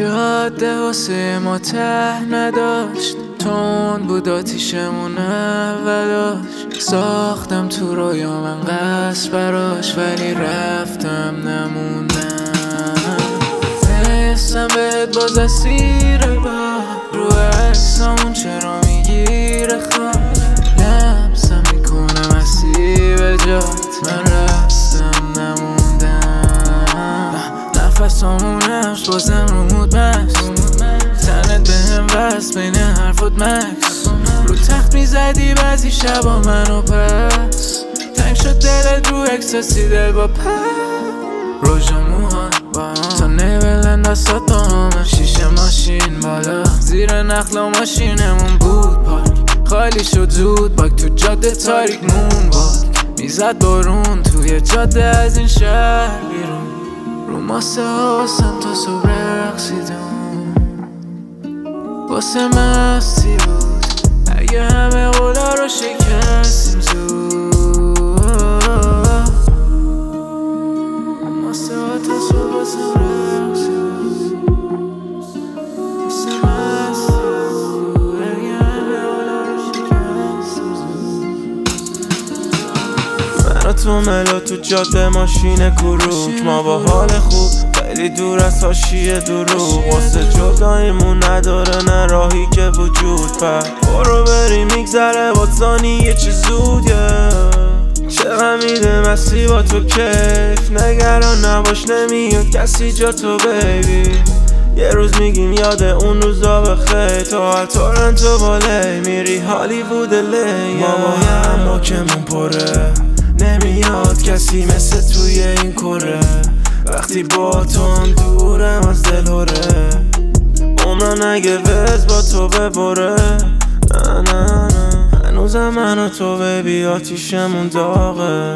جاده واسه ما ته نداشت، تون بود آتیشمون اولاش. ساختم تو رویا من قصد براش، ولی رفتم نموندم. حسم بهت باز اسیره، با رو عکسامون چرا میگیره خواب. لمسم میکنه مسیب جات، من رفتم نموندم. نفسامون نفس بازم رومود مست، تنت بهم بست بین حرفات مکس. رو تخت میزدی بعضی شبا منو پس، تنگ شد دلت رو اکساسی دل با پس. روژا موهان با هم تا نیبلند دستات با همه، شیشه ماشین بالا زیر نخلا ماشینمون بود پارک. خالی شد زود باک تو جاده تاریک مون باک. میزد بارون توی جاده از این شهر بیرون. رو ماسه ها واسم تا صبح رقصیدم، واسه مستی بود اگه همه قولا رو شکستیم زود. ماسه ها تا صبح واسم رقصیدم، واسه مستی بود اگه همه قولا رو شکستیم زود. من و تو ملا تو جاده ماشین کروک، ما با حال خوب خیلی دور از حاشیه دروغ. واسه جداییمون نداره نه راهی که وجود، پر برو بریم میگذره با ثانیه چه زودیه. چقدر میده مستی با تو کیف، نگران نباش نمیاد کسی جا تو بیبی. یه روز میگیم یاد اون روزا بخیر، تا تورنتو بالی میری هالیوود لی. ما بایم باکمون پره، نمیاد کسی مثل توی این کره. وقتی با تو هم دورم از دلوره، عمران اگه وز با تو ببره. نه نه نه هنوزم من و تو بیبی آتیشمون داغه،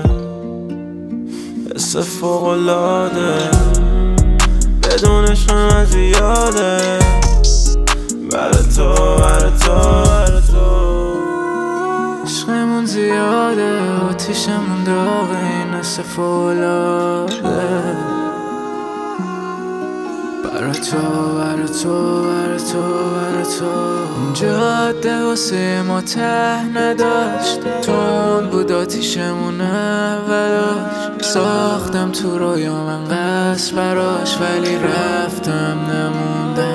حس فوق‌العاده بدون عشقم از زیاده. برای تو برای تو برای تو عشقمون زیاده، آتیشمون داغه، این حس فوق‌العاده. برای تو برای تو برای تو برای تو. جاده واسه ما ته نداشت، تون بود آتیشمون اولاش. ساختم تو رویا من قصد براش، ولی رفتم نموندم.